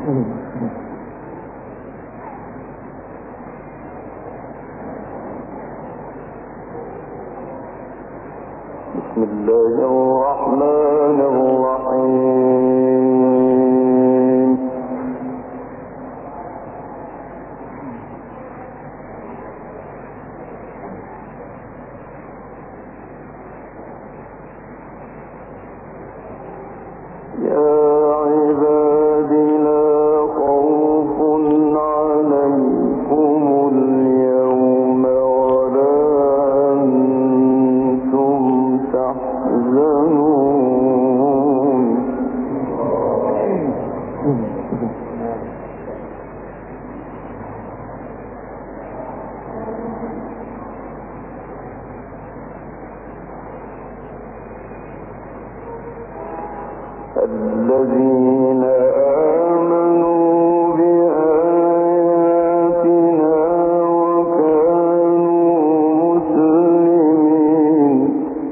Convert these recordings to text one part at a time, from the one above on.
بسم الله الرحمن الرحيم. الذين آمنوا بآياتنا وكانوا مسلمين.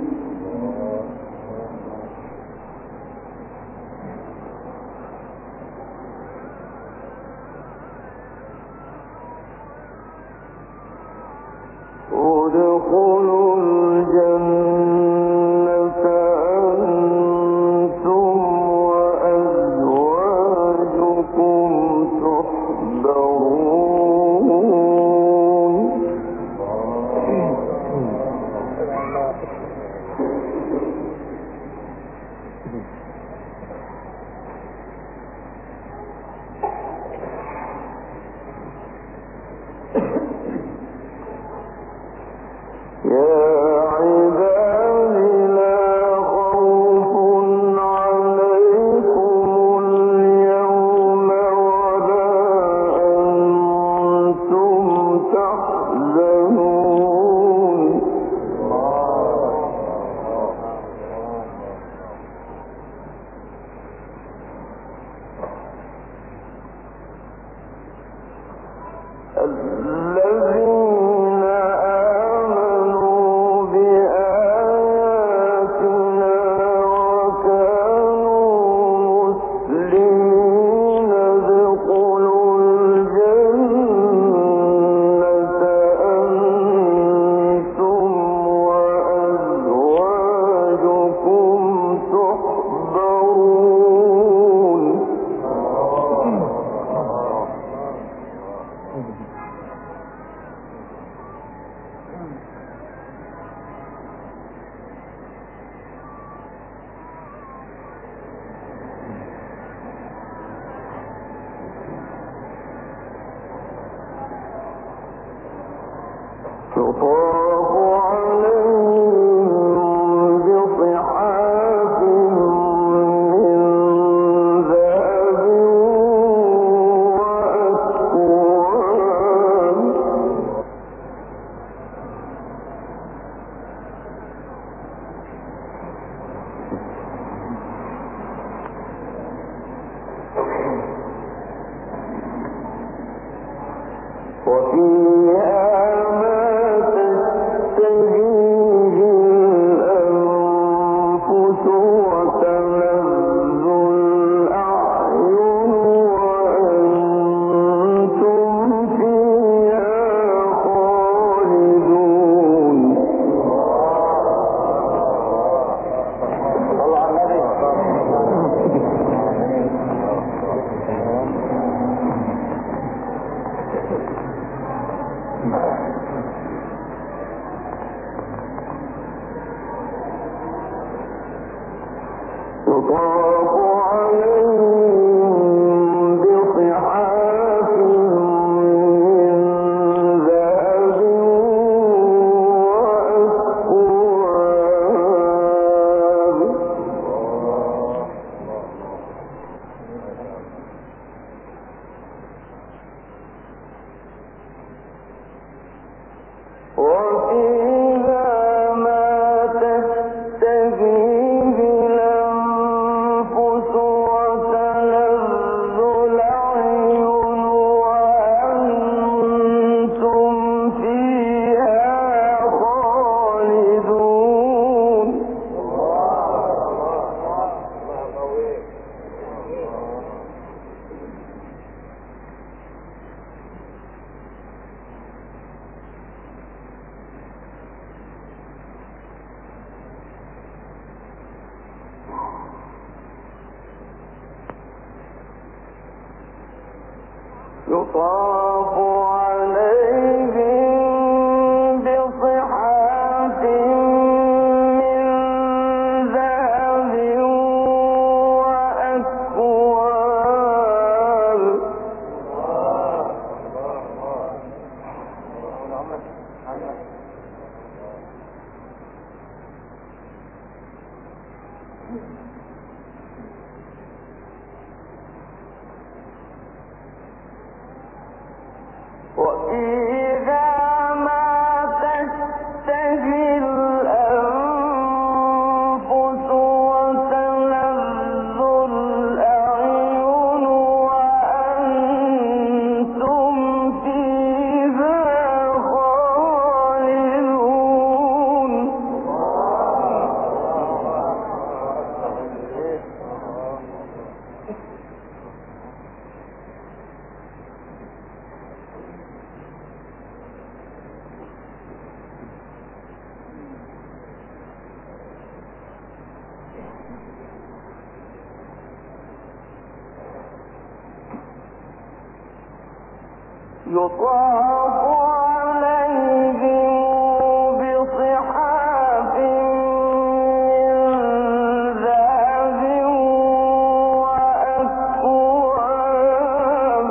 ادخلوا الجنة أنتم وأزواجكم تحبرون. يا عبادي لا خوف عليكم اليوم ولا أنتم تحزنون. الذين آمنوا بآياتنا وكانوا مسلمين ادخلوا الجنة أنتم وأزواجكم تحبرون. يطاف عليهم بصحاف من ذهب وأكواب. وفيها يطاف عليهم بصحاف من ذهب وأكواب. وفيها ما تشتهيه الأنفس يطاف عليهم بصحاف من ذهب وأكواب وفيها ما تشتهي الأنفس وتلذ الأعين وأنتم فيها خالدون يطاف عليهم بصحاف من ذهب وأكواب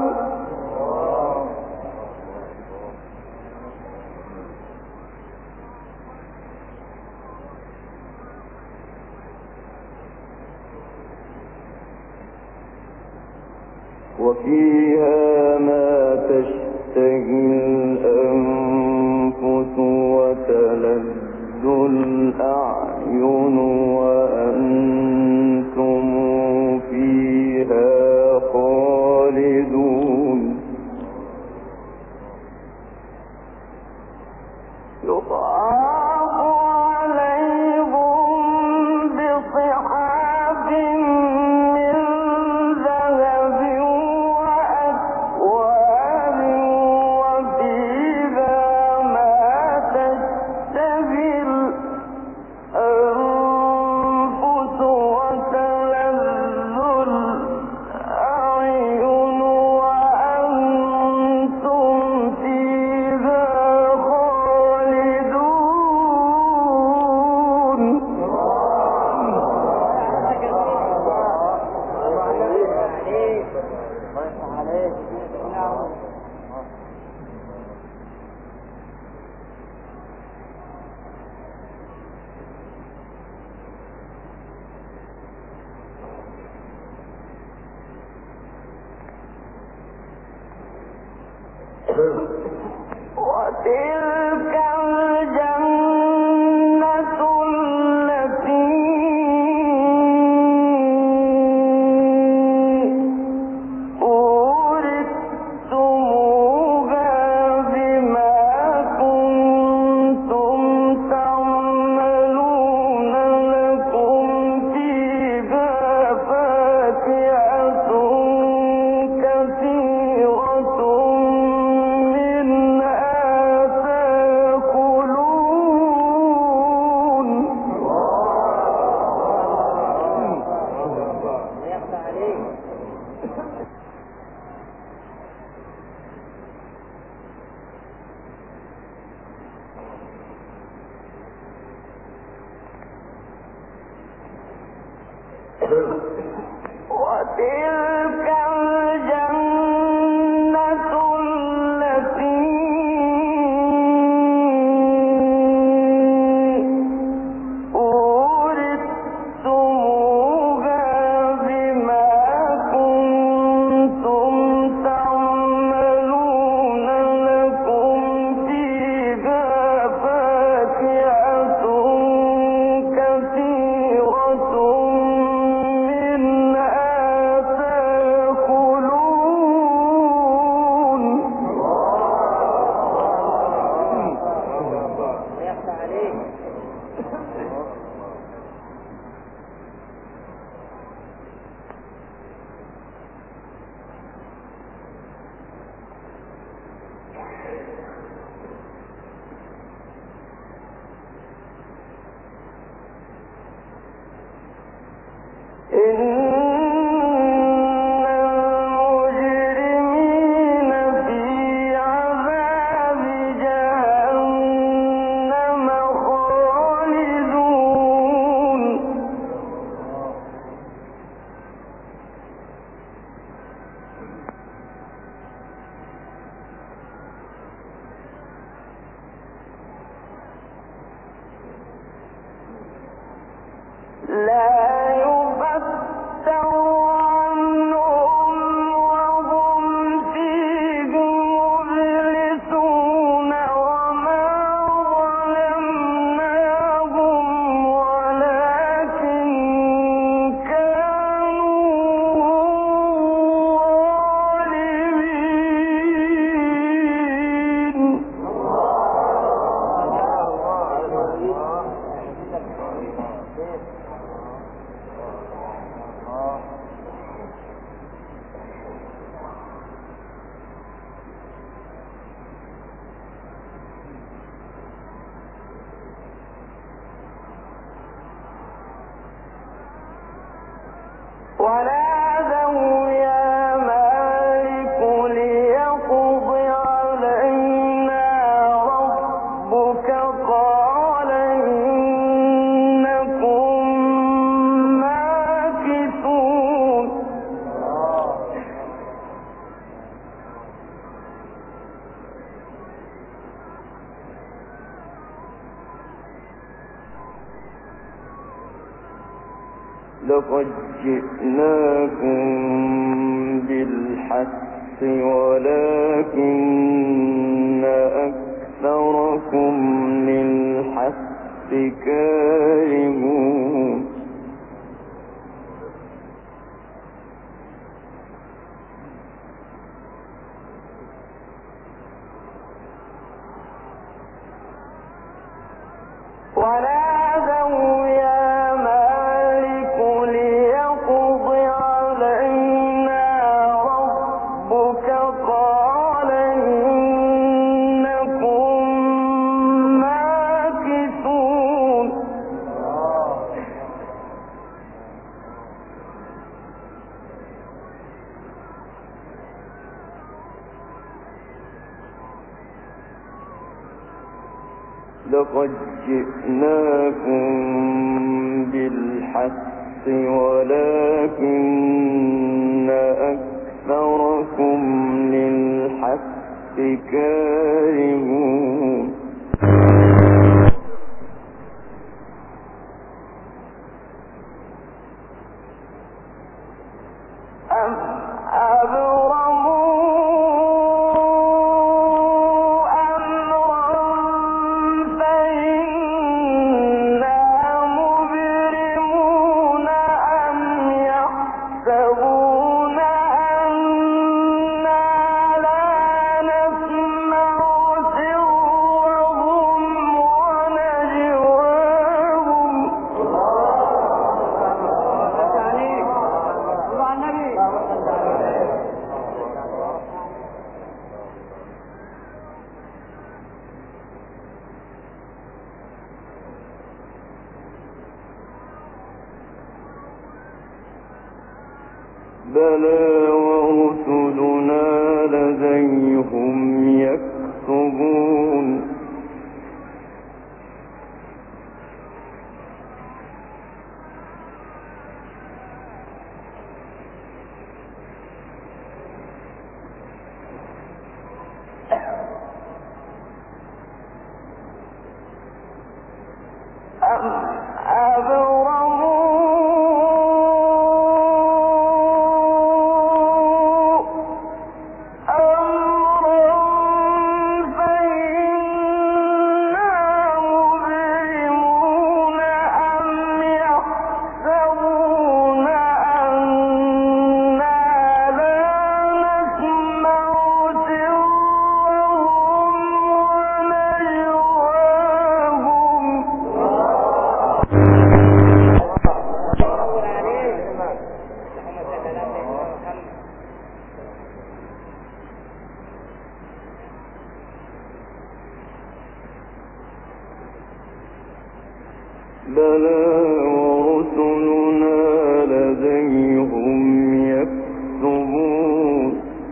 وفيها ما تشتهي الأنفس وتلذ الأعين وأنتم فيها خالدون يطاف عليهم بصحاف من ذهب وأكواب وفيها ما تشتهي الأنفس وتلذ الأعين وأنتم فيها خالدون وتلك الجنة التي أورثتموها بما كنتم تعملون لكم فيها فاكهة كثيرة منها تأكلون وتلك الجنة التي أورثتموها بما كنتم تعملون لكم فيها فاكهة كثيرة منها لقد جئناكم بالحق ولكن أكثركم للحق كارهون ونادوا يا مالك ليقض علينا ربك قال إنكم ماكثون لقد جئناكم بالحق ولكن أكثركم للحق كارهون أم أبرموا بلى ورسلنا لديهم يكتبون بلى ورسلنا لديهم يكتبون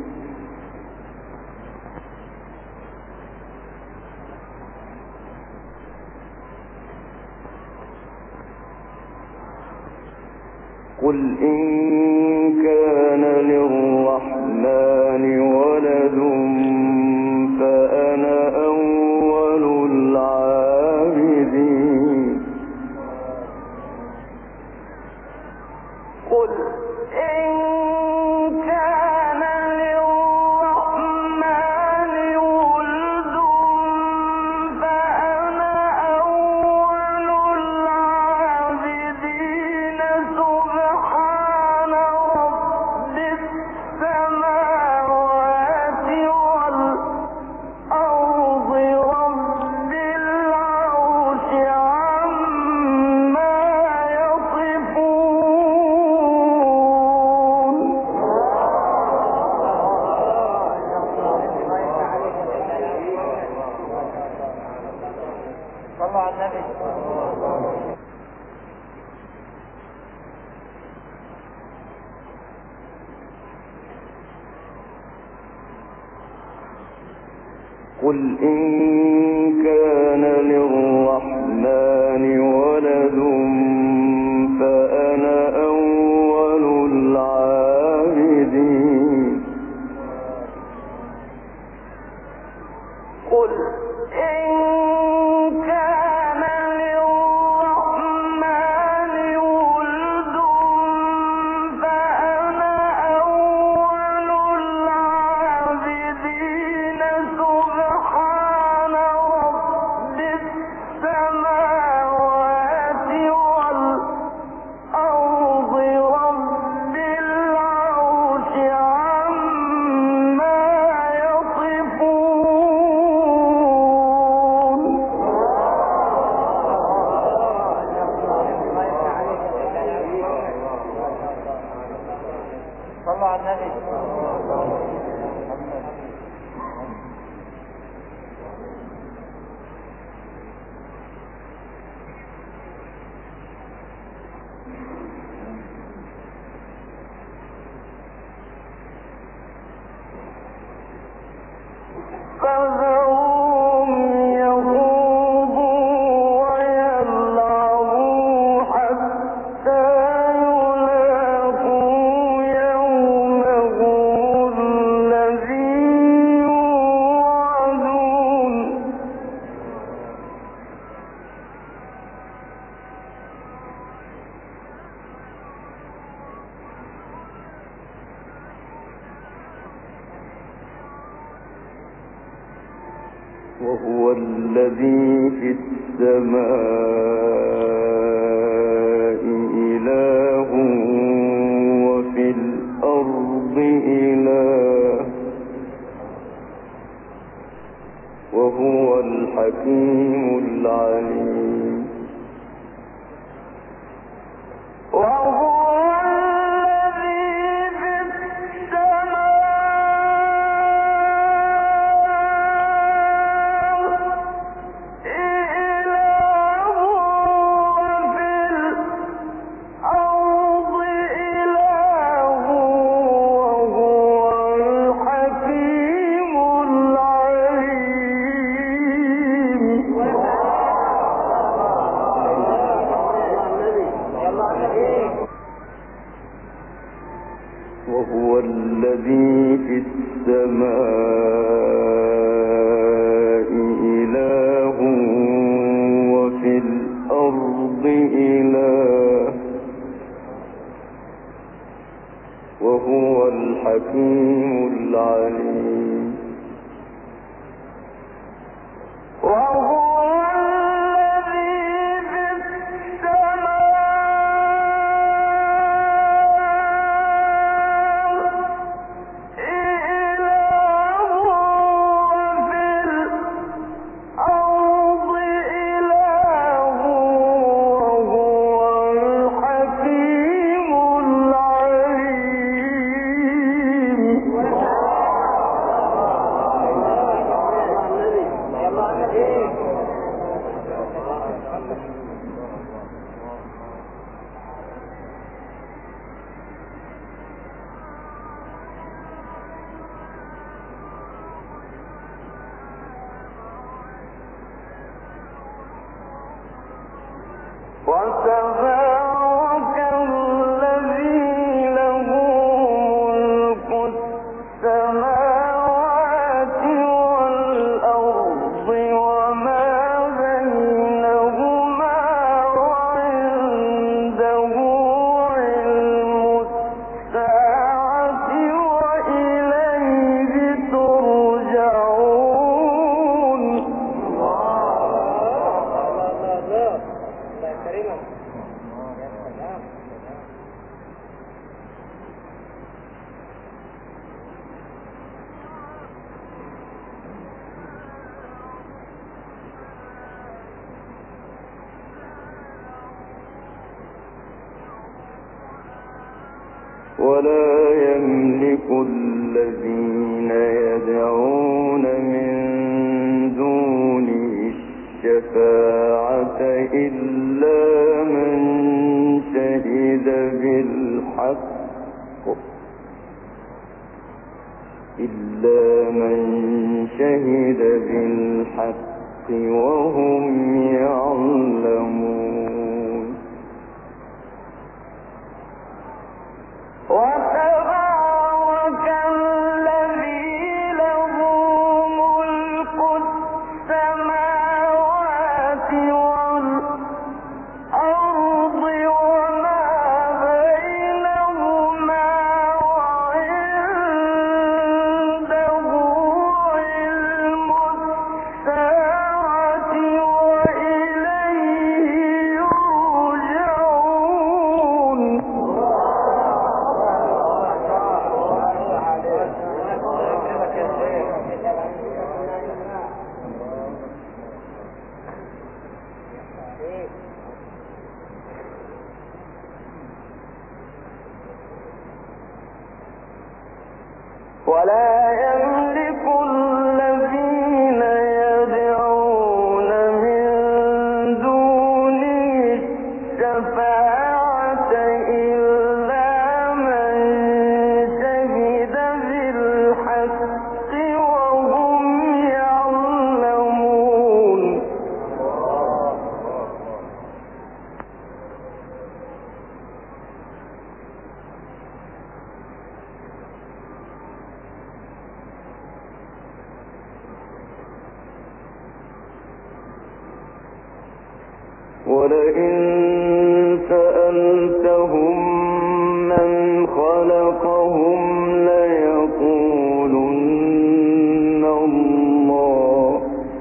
قل إن كان للرحمن ولد فأنا أول العابدين قل إن كان للرحمن ولد فأنا أول العابدين سبحان رب السماوات والأرض رب العرش عما يصفون صلوا على النبي قل إن كان للرحمن ولد فأنا أول العابدين قل إن كان للرحمن ولد فذرهم يخوضوا ويلعبوا حتى يلاقوا يومهم الذي يوعدون وهو الذي في السماء إله وفي الأرض إله وهو الحكيم العليم وهو وهو الذي في السماء إله وفي الأرض إله وهو الحكيم العليم وهو وتبارك الذي له ملك السماوات والأرض وما بينهما وعنده علم الساعة وإليه ترجعون ولا يملك الذين يدعون من دونه الشفاعة إلا من شهد بالحق وهم يعلمون وتبارك الذي له ملك السماوات والأرض وما بينهما وعنده علم الساعة وإليه يرجعون ولا يملك الذين يدعون من دونه الشفاعة إلا من شهد بالحق وهم ولئن سألتهم من خلقهم ليقولن الله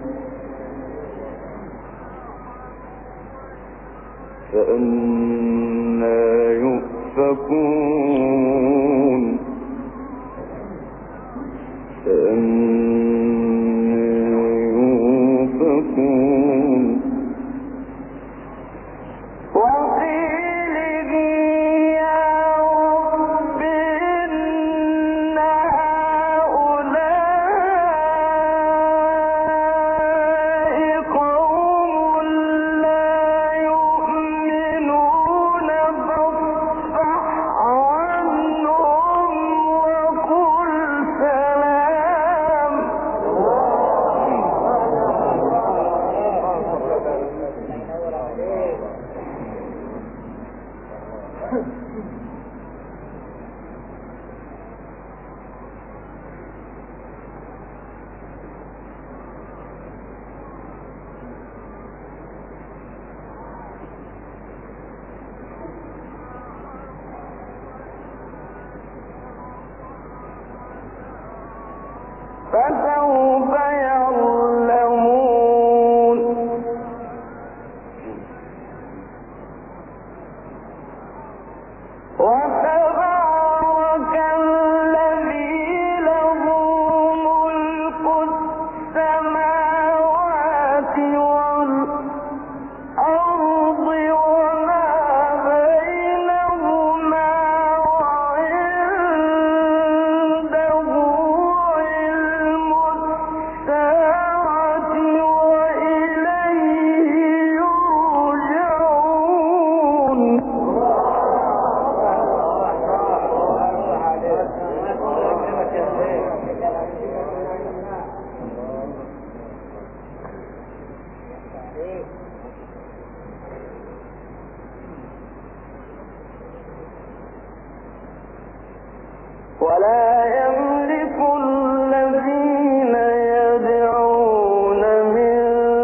فأنى يؤفكون فسوف يعلمون وتبارك الذي له ملك السماوات والأرض وما بينهما وعنده علم الساعة وإليه يرجعون ولا يملك الذين يدعون من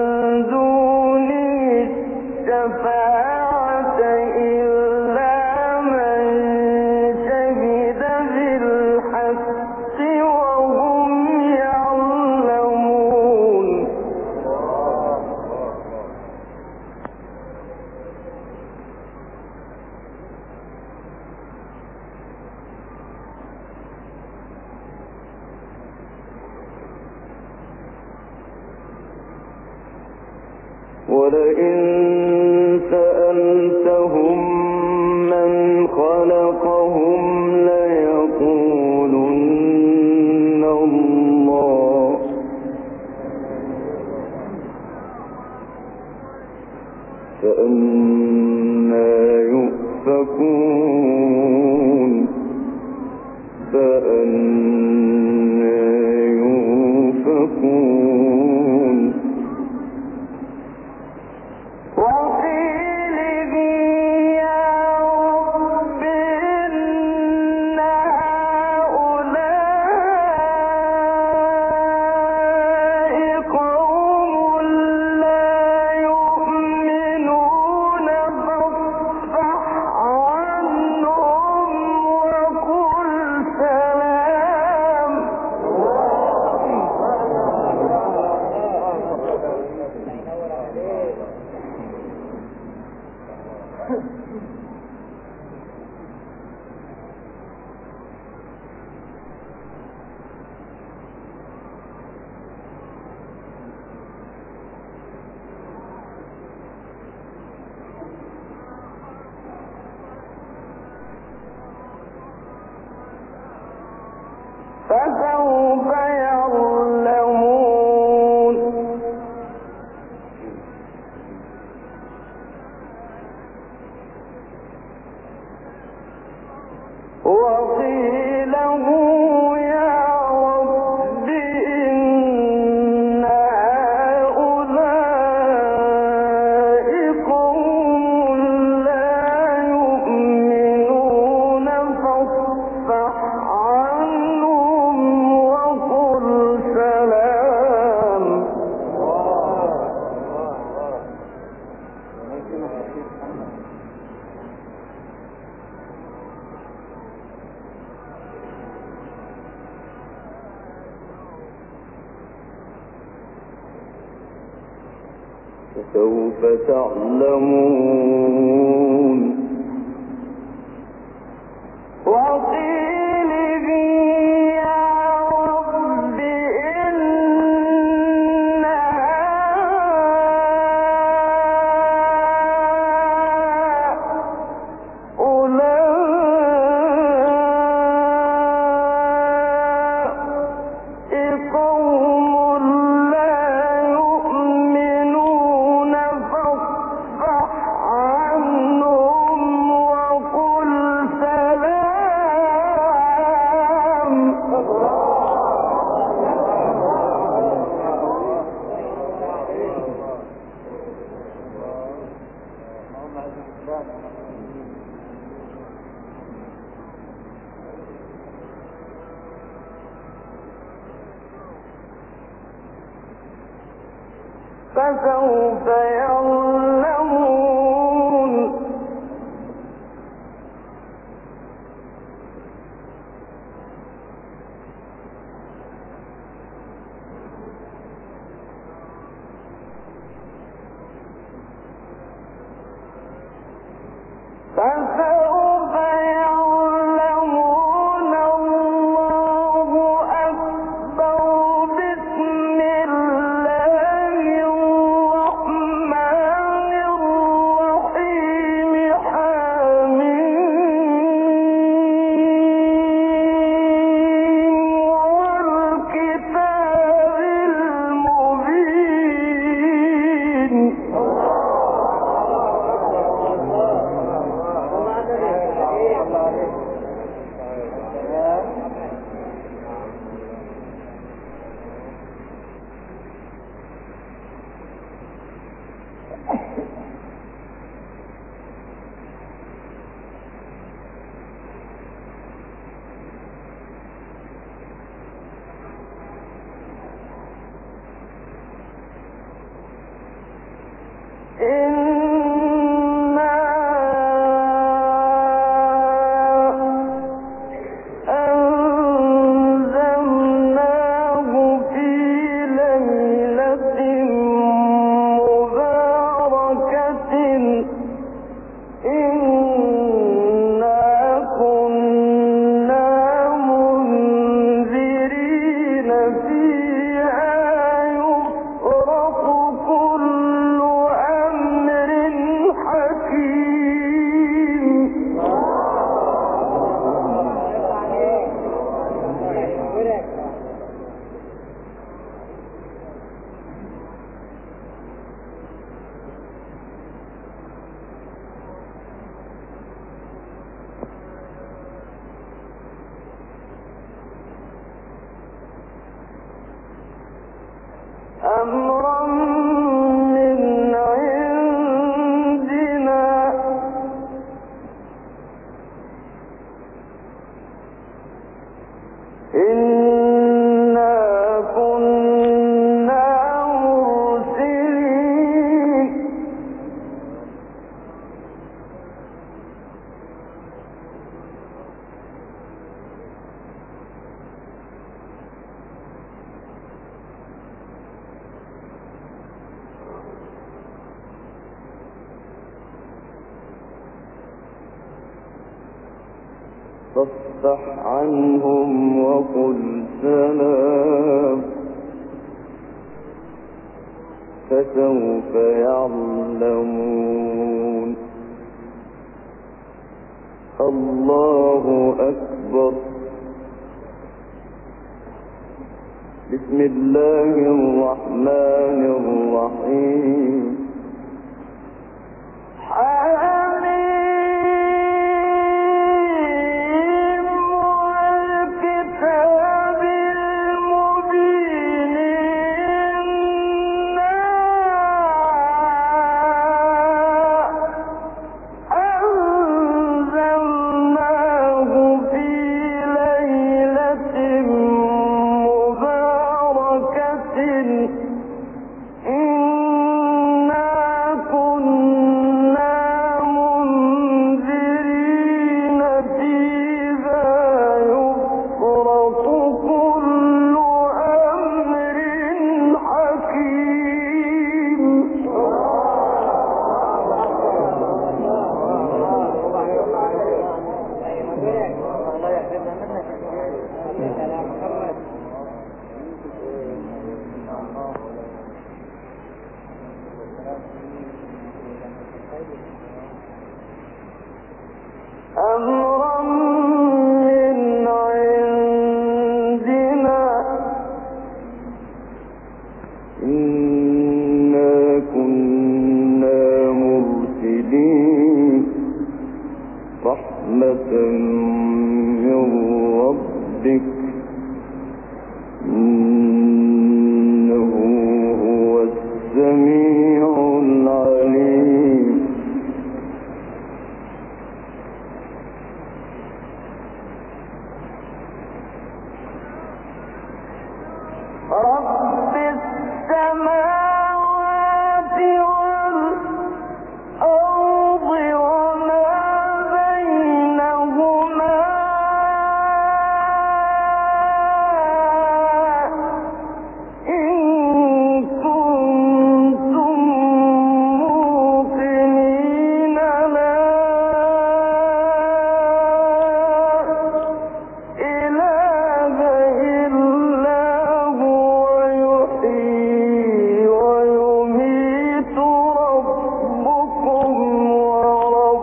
دونه الشفاعة إلا من شهد بالحق وهم يعلمون ولئن سألتهم من خلقهم ليقولن الله فأنى يؤفكون فأنى يؤفكون وقيله يا رب إن هؤلاء قوم لا يؤمنون فاصفح عنهم فسوف تعلمون وقيله يا رب إن هؤلاء قوم لا يؤمنون فاصفح عنهم وقل سلام فسوف يعلمون فسوف يعلمون الله أكبر بسم الله الرحمن الرحيم حميم والكتاب المبين إنا أنزلناه في ليلة مباركة إنا كنا منذرين فيها يفرق كل أمر حكيم أمرا من عندنا إنا كنا مرسلين فاصفح عنهم وقل سلام فسوف يعلمون الله أكبر بسم الله الرحمن الرحيم حميم والكتاب المبين إنا أنزلناه في ليلة مباركة إنا رب السماوات والأرض وما بينهما إن كنتم موقنين لا إله إلا هو يحيي ويميت ربكم ورب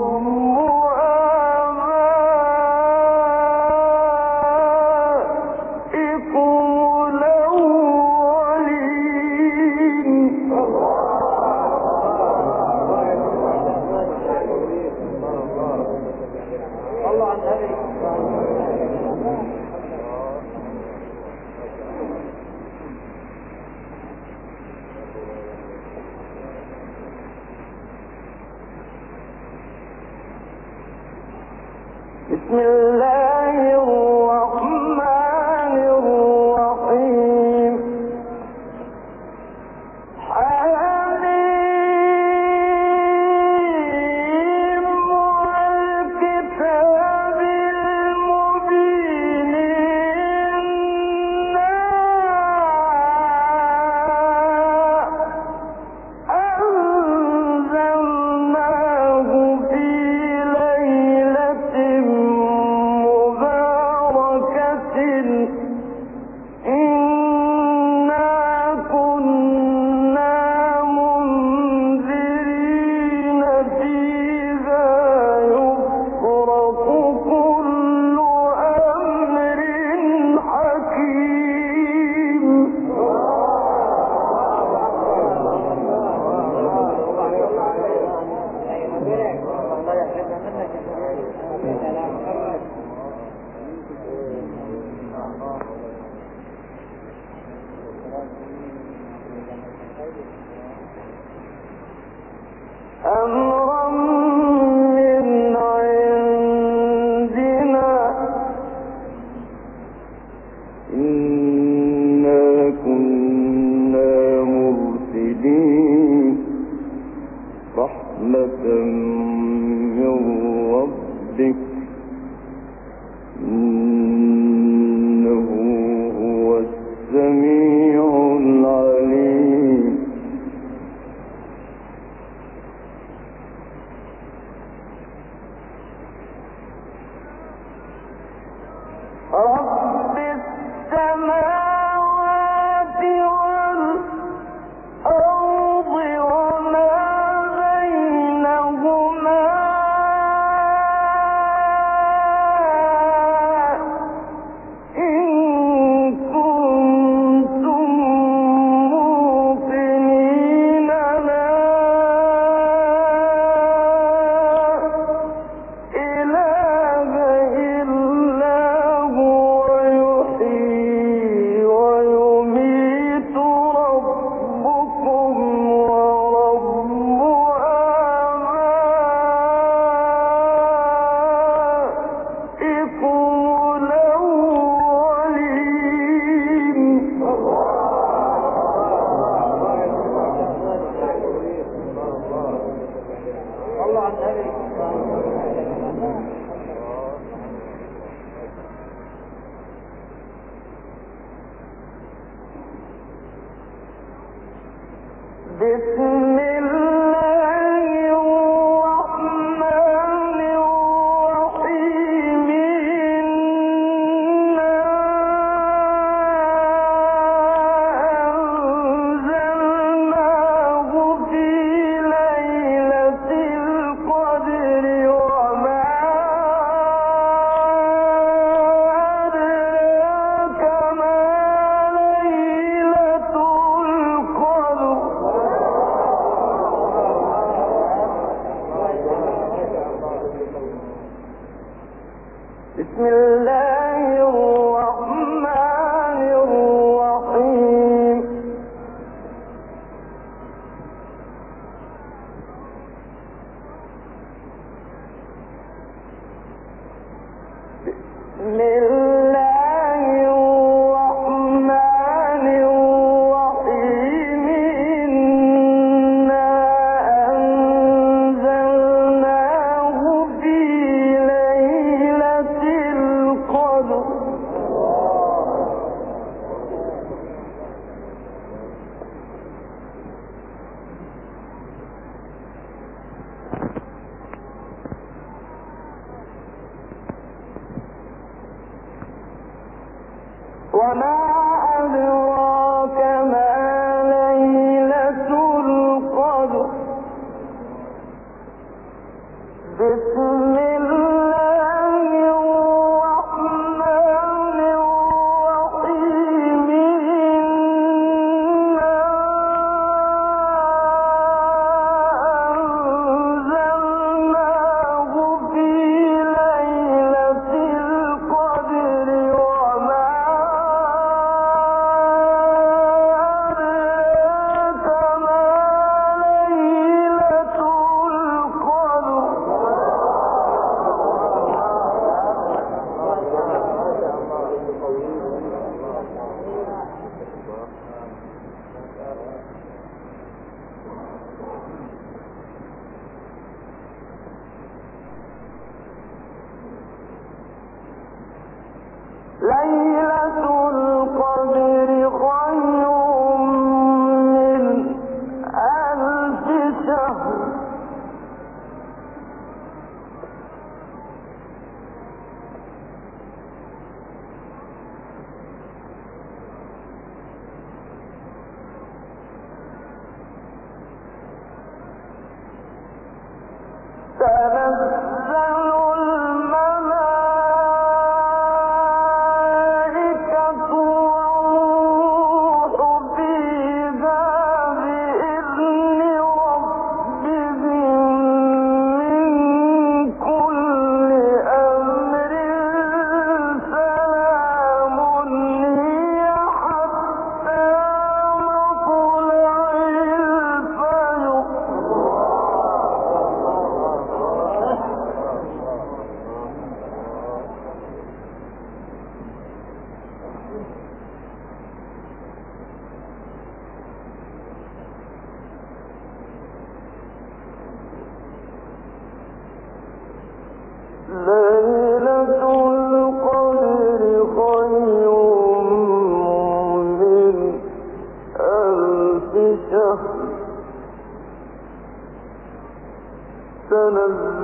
آبائكم الأولين. الله عن النبي. بسم الله الرحمن الرحيم. حميم والكتاب المبين إنا أنزلناه في ليلة مباركة إنا كنا منذرين فيها يفرق كل أمر حكيم. أمرا من عندنا إنا كنا مرسلين رحمة من ربك إنه هو السميع العليم. رب السماوات والأرض وما بينهما إن كنتم موقنين لا إله إلا هو يحيي ويميت ربكم ورب آبائكم الأولين. الله عن النبي. بسم الله الرحمن الرحيم. إنا أنزلناه في ليلة القدر وما أدراك ما ليلة القدر.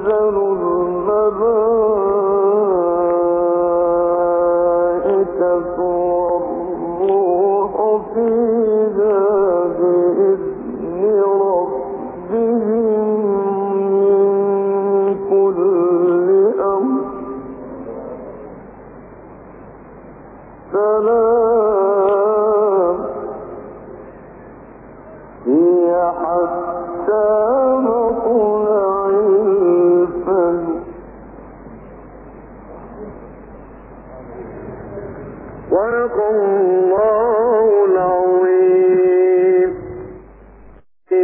الملائكة والروح فيها